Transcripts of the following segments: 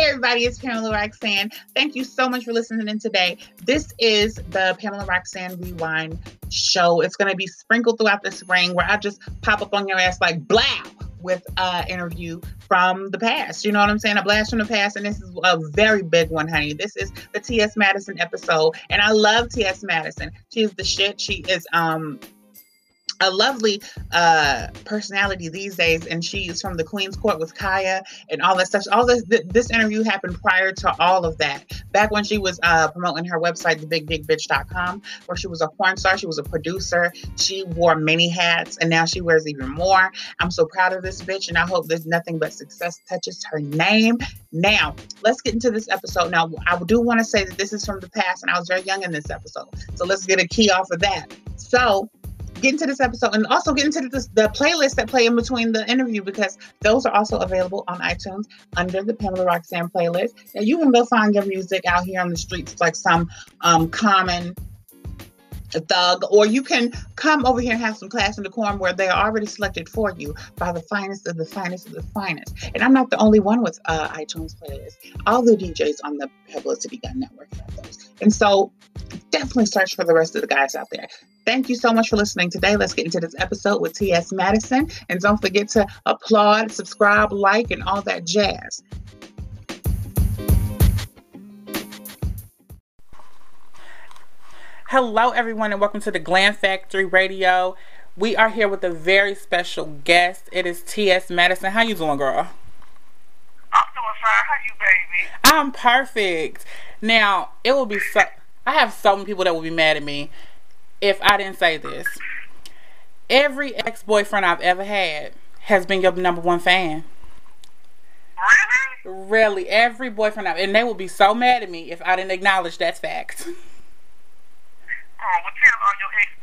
everybody, it's Pamela Roxanne. Thank you so much for listening in today. This is the Pamela Roxanne Rewind show. It's going to be sprinkled throughout the spring where I just pop up on your ass like blow with an interview from the past. You know what I'm saying? A blast from the past. And this is a very big one, honey. This is the T.S. Madison episode. And I love T.S. Madison. She is the shit. She is a lovely personality these days, and she is from the Queen's Court with Kaya and all that stuff. All this interview happened prior to all of that. Back when she was promoting her website, thebigdickbitch.com, where she was a porn star, she was a producer, she wore many hats, and now she wears even more. I'm so proud of this bitch, and I hope there's nothing but success touches her name. Now, let's get into this episode. Now, I do want to say that this is from the past, and I was very young in this episode, so let's get a key off of that. So, get into this episode and also get into the playlists that play in between the interview, because those are also available on iTunes under the Pamela Roxanne playlist. Now you can go find your music out here on the streets like some common thug, or you can come over here and have some class and decorum where they are already selected for you by the finest of the finest of the finest. And I'm not the only one with iTunes playlists. All the DJs on the Publicity Gun Network have those. And so definitely search for the rest of the guys out there. Thank you so much for listening today. Let's get into this episode with T.S. Madison. And don't forget to applaud, subscribe, like, and all that jazz. Hello, everyone, and welcome to the Glam Factory Radio. We are here with a very special guest. It is T.S. Madison. How you doing, girl? I'm doing fine. How you, baby? I'm perfect. Now, it will be so... I have so many people that will be mad at me if I didn't say this. Every ex-boyfriend I've ever had has been your number one fan. Really? Really, every boyfriend and they will be so mad at me if I didn't acknowledge that fact. Oh, well, tell all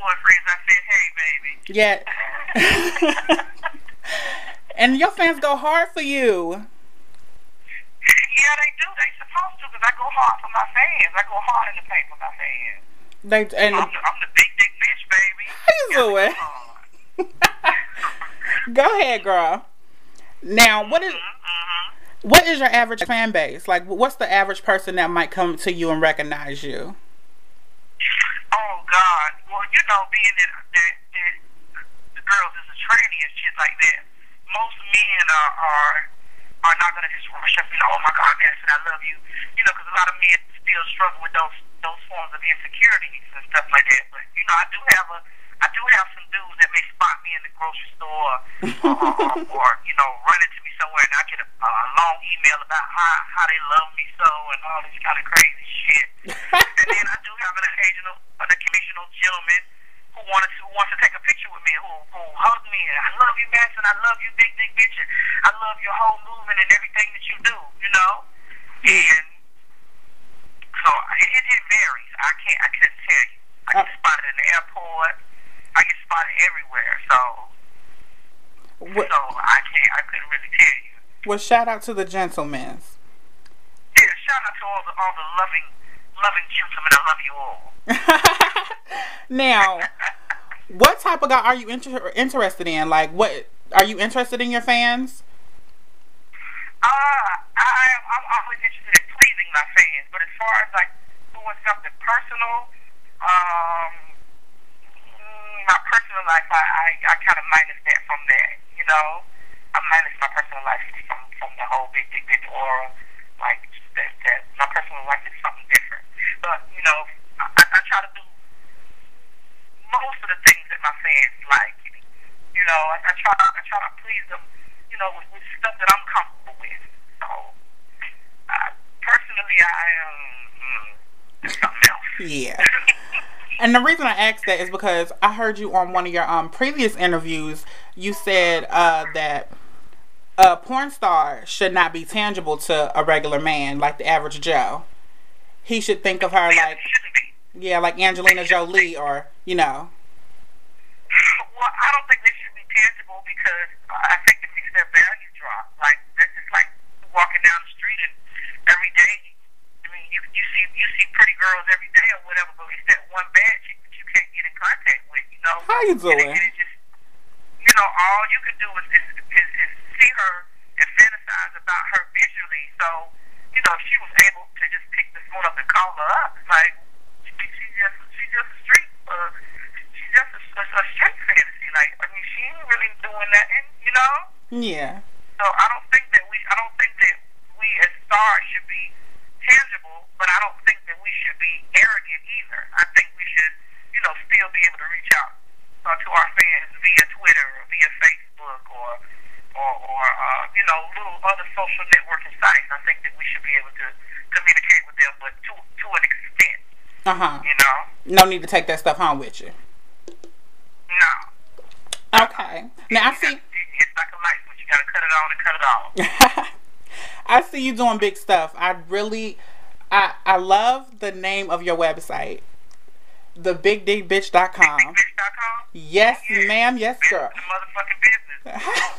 your ex-boyfriends I said, hey, baby. Yeah. And your fans go hard for you. Yeah, they do. They supposed to, because I go hard for my fans. I go hard in the paint for my fans. I'm the big dick bitch, baby. How you doing? Go ahead, girl. Now, what is your average fan base? Like, what's the average person that might come to you and recognize you? Oh, God. Well, you know, being that the girls is a tranny and shit like that, most men are not going to just rush up, oh, my God, Madison, I love you. You know, because a lot of men still struggle with those forms of insecurities and stuff like that. But, you know, I do have some dudes that may spot me in the grocery store or, you know, run into me somewhere, and I get a long email about how they love me so and all this kind of crazy shit. And then I do have an occasional gentleman who wants to take a picture with me, who hugs me, and I love you, Madison, I love you, big dick bitch, and I love your whole movement and everything that you do, you know? And so it varies. I couldn't tell you. I get spotted in the airport. I get spotted everywhere. So I couldn't really tell you. Well, shout out to the gentlemen. Yeah, shout out to all the loving gentlemen. I love you all. Now, what type of guy are you interested in? Like, what are you interested in your fans? I'm always interested in pleasing my fans, but as far as like doing something personal, my personal life, I kind of minus that from that, you know. I minus my personal life from the whole big aura, like that. My personal life is something different, but you know, I try to do most of the things that my fans like. You know, I try to please them, you know, with stuff that I'm comfortable with. So, personally, I am something else. Yeah. And the reason I asked that is because I heard you on one of your previous interviews. You said that a porn star should not be tangible to a regular man, like the average Joe. He should think of her like, yeah, like Angelina Jolie, or you know. Well, I don't think they should be tangible because I think it makes their value drop. Like that's just like walking down the street and every day. I mean, you see pretty girls every day or whatever, but it's that one bad chick that you can't get in contact with. You know. How you doing? And it just, you know, all you can do is see her and fantasize about her visually. So you know, if she was able to just pick the phone up and call her up, it's like she's just a street, she's just a street fantasy. Like, I mean, she ain't really doing nothing, you know. Yeah. So I don't think that we as stars should be tangible, but I don't think that we should be arrogant either. I think we should, you know, still be able to reach out to our fans via Twitter or via Facebook or you know, little other social networking sites. I think that we should be able to communicate with them, but to an extent. You know. No need to take that stuff home with you. No. Okay. Now I see. It's like a light switch. You gotta cut it on and cut it off. I see you doing big stuff. I love the name of your website. TheBigDigBitch.com. BigDigBitch.com? Yes, ma'am. Yes, girl. The motherfucking business.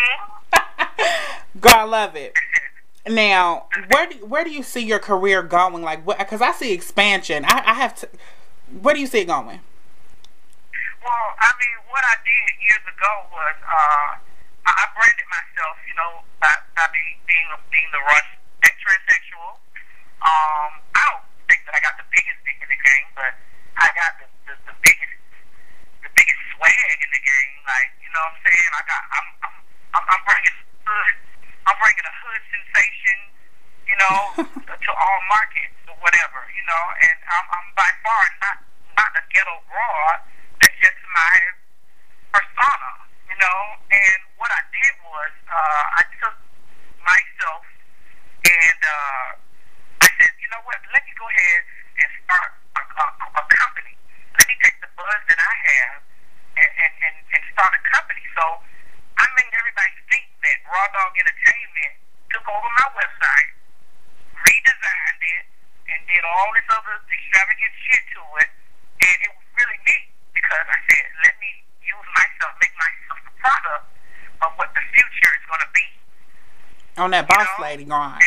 Girl, I love it. Now, where do you see your career going? Like, what? Because I see expansion. I have to. Where do you see it going? Well, I mean, what I did years ago was I branded myself, you know, by being the Russ transsexual. I don't think that I got the biggest dick in the game, but I got the biggest swag in the game. Like, you know what I'm saying? I'm bringing a hood sensation, you know, to all markets or whatever, you know. And I'm by far not a ghetto broad. That's just my persona, you know. And what I did was I took myself and I said, you know what? Let me go ahead and start a company. Let me take the buzz that I have and start a company. So I made everybody think that Raw Dog Entertainment took over my website, redesigned it, and did all this other extravagant shit to it. And it was really neat because I said, let me use myself, make myself the product of what the future is going to be. On that boss lady grind.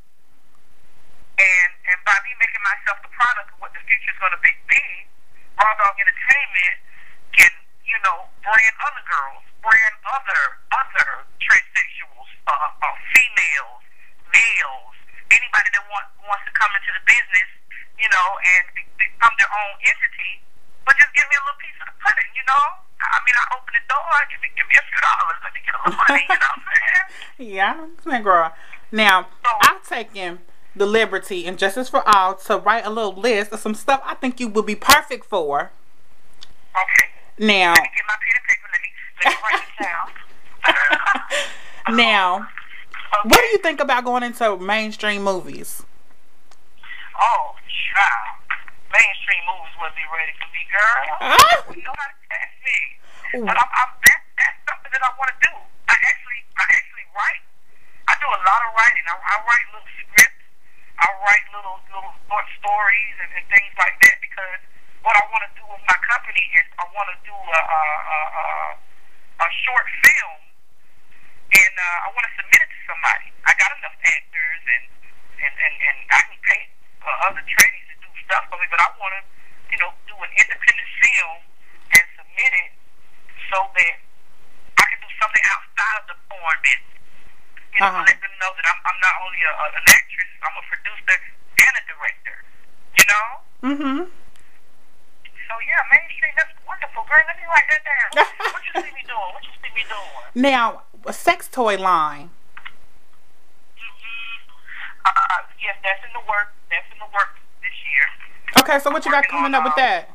And by me making myself the product of what the future is going to be, Raw Dog Entertainment can, you know, brand other girls, brand other transsexuals, females, males, anybody that wants to come into the business, you know, and become their own entity, but just give me a little piece of the pudding, you know. I mean, I open the door, give me a few dollars, let me get a little money, you know what I'm saying? Yeah, I understand, girl. Now, I've taken the liberty and Justice for All to write a little list of some stuff I think you would be perfect for. Okay. Now, let me get my pen and paper. Let me write this down. Now, okay. What do you think about going into mainstream movies? Oh, child. Mainstream movies wouldn't be ready for me, girl. You know how to catch me. But that's something that I want to do. I actually write. I do a lot of writing. I write little scripts. I write little short stories and things like that because what I want to do with my company is I want to do a short film and I want to submit it to somebody. I got enough actors and I can pay other trainees to do stuff for me, but I want to, you know, do an independent film and submit it so that I can do something outside of the porn business. You know, let them know that I'm not only an actress, I'm a producer and a director. You know? So yeah, mainstream, that's wonderful, girl. Let me write that down. What you see me doing? Now, a sex toy line. Yes, that's in the works. That's in the works this year. Okay, so what you got coming up with that?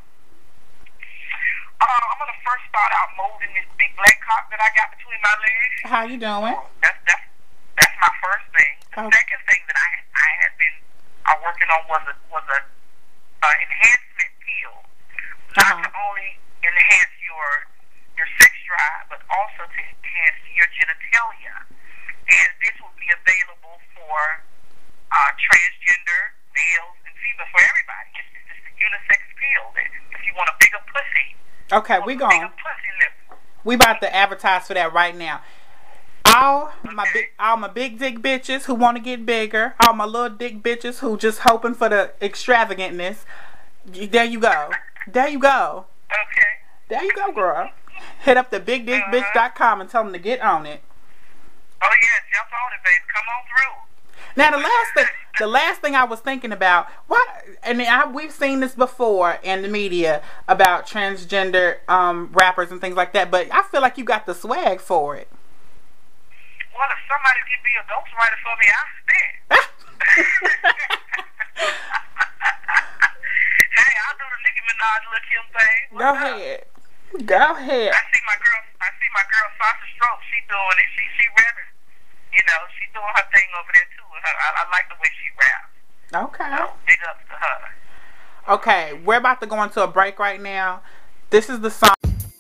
I'm gonna first start out molding this big black cock that I got between my legs. How you doing? That's my first thing. The second thing that I had been working on was a enhancement pill, not to only enhance your sex drive, but also to enhance your genitalia. And this will be available for transgender males and females, for everybody. It's a unisex pill. If you want a bigger pussy. Okay, we about to advertise for that right now. All my big dick bitches who want to get bigger, all my little dick bitches who just hoping for the extravagantness. There you go. There you go. Okay. There you go, girl. Hit up the BigDigBitch.com and tell them to get on it. Oh yeah, jump on it, baby. Come on through. Now the last thing. the last thing I was thinking about, what, and we've seen this before in the media about transgender rappers and things like that, but I feel like you got the swag for it. Well, if somebody could be a ghostwriter for me, I'll spit. Hey, I'll do the Nicki Minaj, Lil Kim thing. Go ahead. Go ahead. I see my girl Sasha Stroke. She doing it. She rapping. You know, she doing her thing over there too. I like the way she raps. Okay. So, big ups to her. Okay, we're about to go into a break right now. This is the song.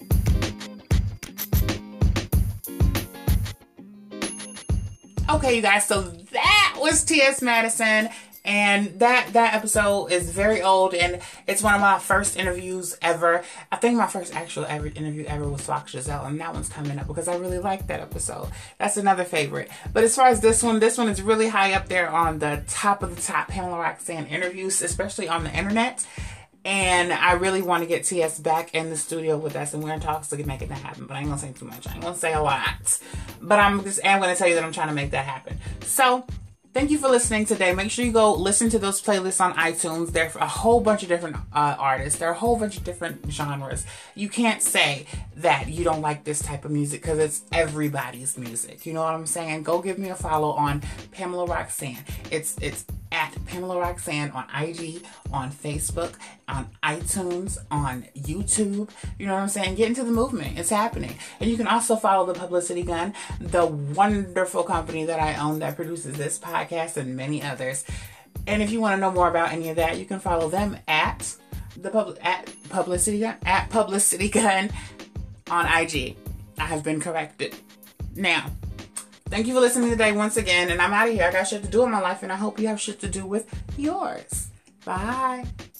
Okay, you guys, so that was T.S. Madison, and that episode is very old, and it's one of my first interviews ever. I think my first actual interview ever was Flock Giselle, and that one's coming up because I really like that episode. That's another favorite. But as far as this one is really high up there on the top of the top Pamela Roxanne interviews, especially on the internet. And I really want to get T.S. back in the studio with us, and we're in talks to make it happen. But I ain't gonna say too much. I ain't gonna say a lot. But I'm gonna tell you that I'm trying to make that happen. So thank you for listening today. Make sure you go listen to those playlists on iTunes. There are a whole bunch of different artists. There are a whole bunch of different genres. You can't say that you don't like this type of music because it's everybody's music. You know what I'm saying? Go give me a follow on Pamela Roxanne. It's at Pamela Roxanne on IG, on Facebook, on iTunes, on YouTube. You know what I'm saying? Get into the movement. It's happening. And you can also follow The Publicity Gun, the wonderful company that I own that produces this podcast and many others. And if you want to know more about any of that, you can follow them at Publicity Gun on IG. I have been corrected. Now, thank you for listening today once again, and I'm out of here. I got shit to do in my life, and I hope you have shit to do with yours. Bye.